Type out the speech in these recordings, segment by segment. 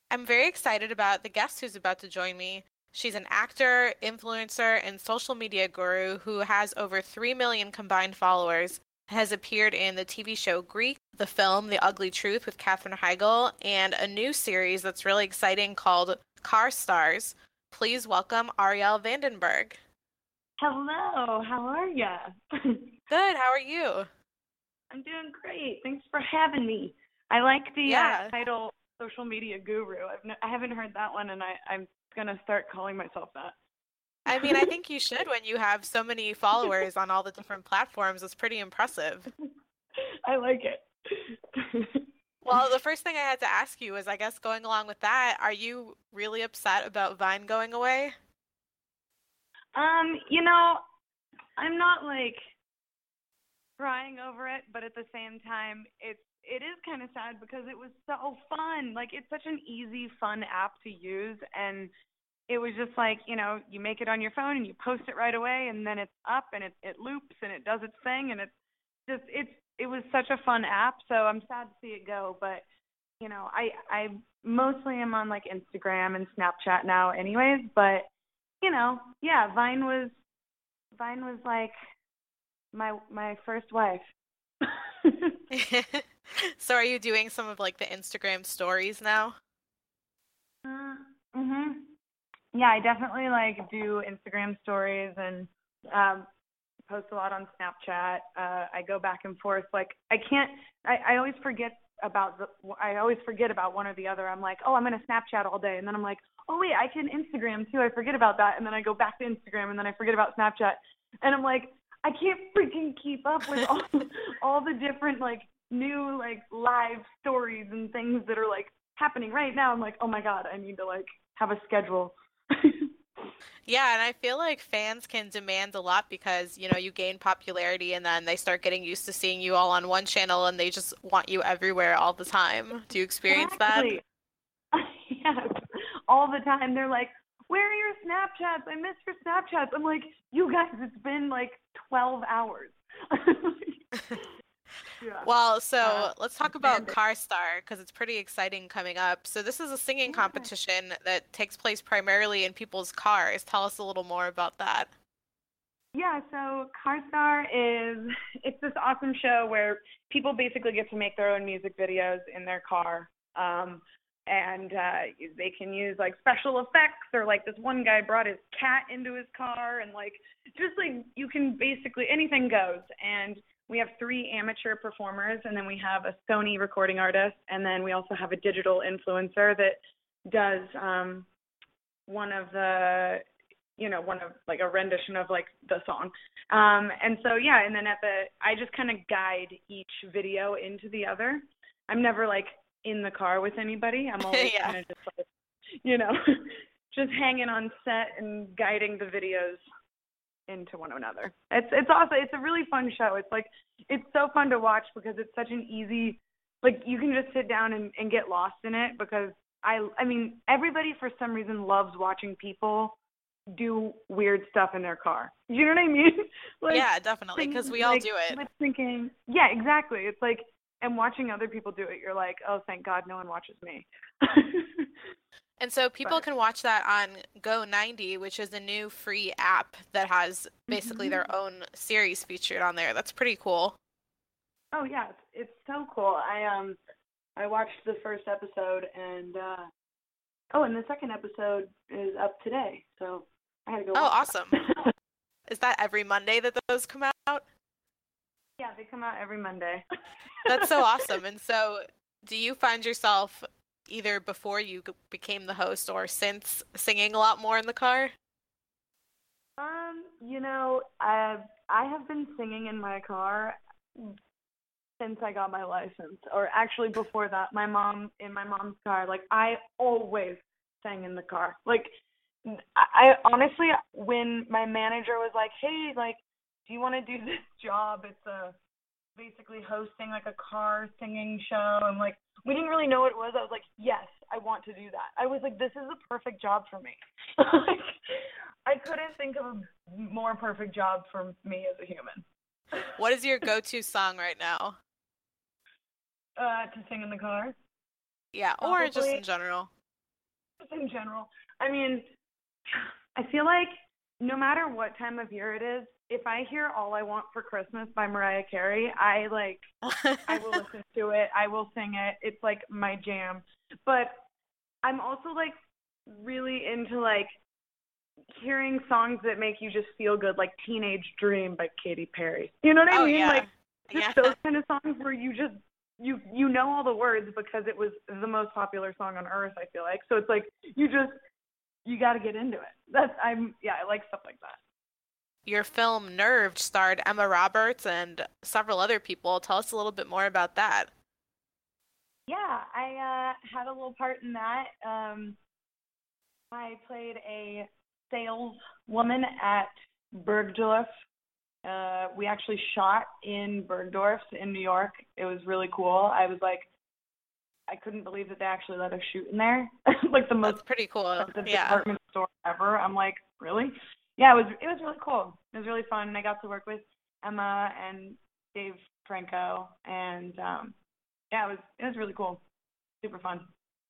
I'm very excited about the guest who's about to join me. She's an actor, influencer, and social media guru who has over 3 million combined followers, has appeared in the TV show Greek, the film The Ugly Truth with Katherine Heigl, and a new series that's really exciting called Car Stars. Please welcome Arielle Vandenberg. Hello, how are ya? Good, how are you? I'm doing great. Thanks for having me. I like the Yeah. title social media guru. I haven't heard that one, and I'm gonna start calling myself I mean, that. I think you should when you have so many followers on all the different platforms. It's pretty impressive. I like it. Well, the first thing I had to ask you is, I guess going along with that, are you really upset about Vine going away? You know, I'm not like crying over it, but at the same time, it is kind of sad because it was so fun. Like it's such an easy, fun app to use, and it was just like, you make it on your phone and you post it right away, and then it's up and it loops and it does its thing, and it was such a fun app. So I'm sad to see it go, but I mostly am on like Instagram and Snapchat now anyways, but yeah, Vine was like my first wife. So are you doing some of like the Instagram stories now? Mhm. Yeah, I definitely like do Instagram stories and um post a lot on Snapchat. I go back and forth. Like I always forget I always forget about one or the other. I'm like, oh, I'm gonna Snapchat all day, and then I'm like, oh wait, I can Instagram too. I forget about that, and then I go back to Instagram, and then I forget about Snapchat, and I'm like, I can't freaking keep up with all the different like new like live stories and things that are like happening right now. I'm like, oh my god, I need to like have a schedule. Yeah, and I feel like fans can demand a lot because, you gain popularity and then they start getting used to seeing you all on one channel and they just want you everywhere all the time. Do you experience that? Exactly. Yes, all the time. They're like, "Where are your Snapchats? I missed your Snapchats." I'm like, "You guys, it's been like 12 hours." Yeah. Well, Uh, so let's talk about Demand it. Car Star because it's pretty exciting coming up. So this is a singing Yeah. competition that takes place primarily in people's cars. Tell us a little more about that. Yeah, so CarStar it's this awesome show where people basically get to make their own music videos in their car. And they can use like special effects, or like this one guy brought his cat into his car, and like just like you can basically anything goes. And we have three amateur performers, and then we have a Sony recording artist, and then we also have a digital influencer that does one of the one of like a rendition of like the song. And so yeah, and then I just kind of guide each video into the other. I'm never like in the car with anybody. I'm always Yeah. kind of just like, you know, just hanging on set and guiding the videos into one another. It's awesome. It's a really fun show. It's like it's so fun to watch because it's such an easy, like you can just sit down and get lost in it because I mean everybody for some reason loves watching people do weird stuff in their car. You know what I mean? Like Yeah, definitely, things because we all like do it. lip syncing. Yeah, exactly. It's like and watching other people do it, you're like, oh, thank God no one watches me. And so people But can watch that on Go90, which is a new free app that has basically hmm their own series featured on there. That's pretty cool. oh yeah, it's so cool. I watched the first episode and oh, and the second episode is up today, so I had to go Oh, watch awesome. that. Is that every Monday that those come out? Yeah, they come out every Monday. That's so awesome. And so, do you find yourself either before you became the host or since singing a lot more in the car? I have been singing in my car since I got my license, or actually before that, in my mom's car. Like I always sang in the car. Like I honestly, when my manager was like, "Hey, like, do you want to do this job? It's basically hosting like a car singing show." And like we didn't really know what it was. I was like, "Yes, I want to do that." I was like, "This is the perfect job for me." Like, I couldn't think of a more perfect job for me as a human. What is your go-to song right now? To sing in the car. Yeah, or just Probably, in general. just in general. I mean, I feel like no matter what time of year it is, if I hear All I Want for Christmas by Mariah Carey, I will listen to it. I will sing it. It's like my jam. But I'm also like really into like hearing songs that make you just feel good, like Teenage Dream by Katy Perry. You know what I mean? Yeah. Like just those kind of songs where you just you know all the words because it was the most popular song on earth, I feel like. So it's like you got to get into it. I like stuff like that. Your film Nerved starred Emma Roberts and several other people. Tell us a little bit more about that. Yeah, I had a little part in that. I played a saleswoman at Bergdorf. We actually shot in Bergdorf in New York. It was really cool. I was like, I couldn't believe that they actually let us shoot in there. Like the most That's pretty cool. department store ever. I'm like, really? Yeah, it was really cool. It was really fun. And I got to work with Emma and Dave Franco, and it was really cool. Super fun.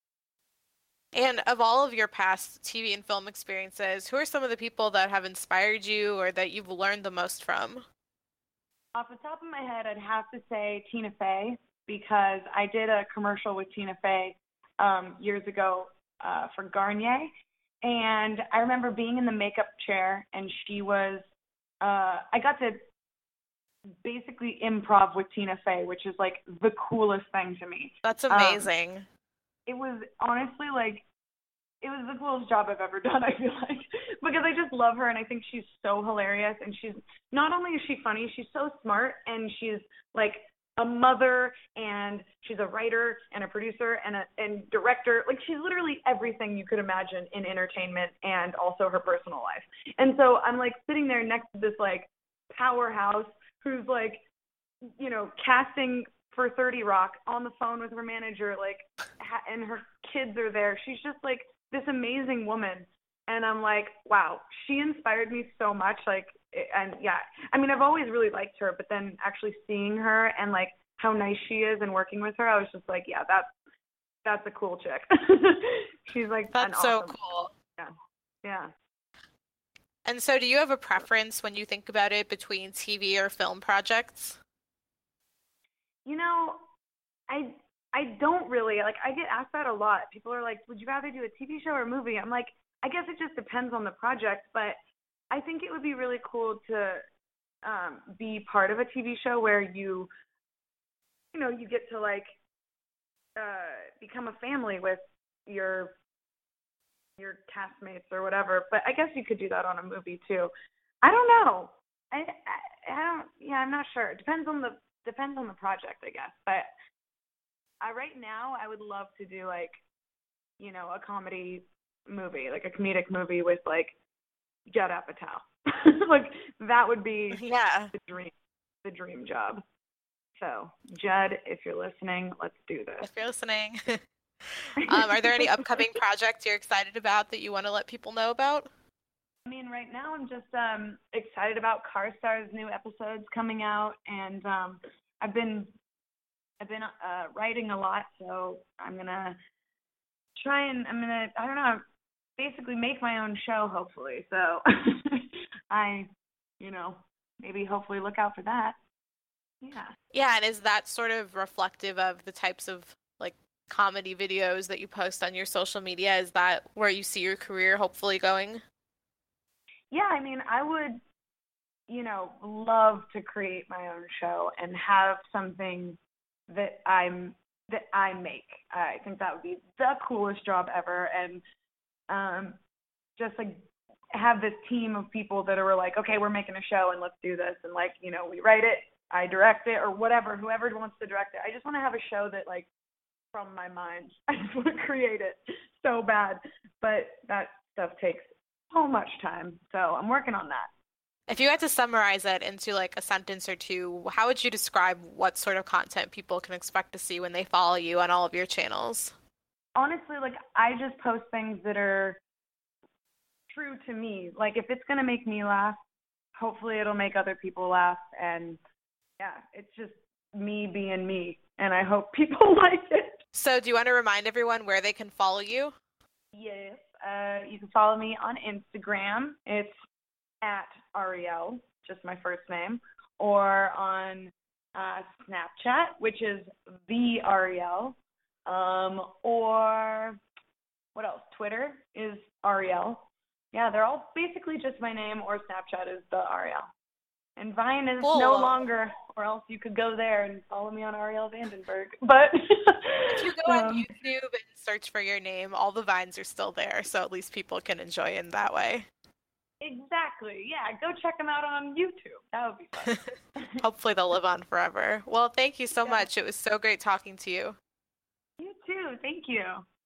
And of all of your past TV and film experiences, who are some of the people that have inspired you or that you've learned the most from? Off the top of my head, I'd have to say Tina Fey, because I did a commercial with Tina Fey years ago for Garnier. And I remember being in the makeup chair, and she was, I got to basically improv with Tina Fey, which is like the coolest thing to me. That's amazing. It was honestly like, it was the coolest job I've ever done, I feel like, because I just love her, and I think she's so hilarious. And she's, not only is she funny, she's so smart, and she's like a mother, and she's a writer and a producer and director. Like, she's literally everything you could imagine in entertainment and also her personal life. And so I'm like sitting there next to this like powerhouse who's like, you know, casting for 30 Rock on the phone with her manager, like, and her kids are there. She's just like this amazing woman. And I'm like, wow, she inspired me so much. Like, and yeah, I mean, I've always really liked her, but then actually seeing her and like how nice she is and working with her, I was just like, yeah, that's a cool chick. She's like, that's so cool. Yeah. Yeah. And so do you have a preference when you think about it between TV or film projects? You know, I don't really, like, I get asked that a lot. People are like, would you rather do a TV show or a movie? I'm like, I guess it just depends on the project, but I think it would be really cool to be part of a TV show where you know, you get to like become a family with your castmates or whatever. But I guess you could do that on a movie too. I don't know. I don't. Yeah, I'm not sure. It depends on the project, I guess. But right now, I would love to do like, you know, a comedy movie, like a comedic movie with like Judd Apatow. Like, that would be the dream job. So, Judd, if you're listening, let's do this. If you're listening. Are there any upcoming projects you're excited about that you want to let people know about? I mean, right now I'm just excited about CarStar's new episodes coming out, and I've been writing a lot, so I'm gonna I don't know, basically make my own show, hopefully. So maybe hopefully look out for that. Yeah. Yeah, and is that sort of reflective of the types of like comedy videos that you post on your social media? Is that where you see your career hopefully going? Yeah, I mean, I would, you know, love to create my own show and have something that I make. I think that would be the coolest job ever, and just like have this team of people that are like, okay, we're making a show and let's do this, and like, you know, we write it, I direct it, or whatever, whoever wants to direct it. I just want to have a show that, like, from my mind, I just want to create it so bad, but that stuff takes so much time, so I'm working on that. If you had to summarize it into like a sentence or two, how would you describe what sort of content people can expect to see when they follow you on all of your channels? Honestly, like, I just post things that are true to me. Like, if it's going to make me laugh, hopefully it'll make other people laugh, and yeah, it's just me being me, and I hope people like it. So do you want to remind everyone where they can follow you? Yes. You can follow me on Instagram. It's at Ariel, just my first name, or on Snapchat, which is the Ariel, or what else? Twitter is Ariel. Yeah, they're all basically just my name, or Snapchat is the Ariel. And Vine is no Cool. longer, or else you could go there and follow me on Ariel Vandenberg. But If you go on YouTube and search for your name, all the vines are still there, so at least people can enjoy it in that way. Exactly. Yeah, go check them out on YouTube. That would be fun. Hopefully they'll live on forever. Well, thank you so much. It was so great talking to you. You too. Thank you.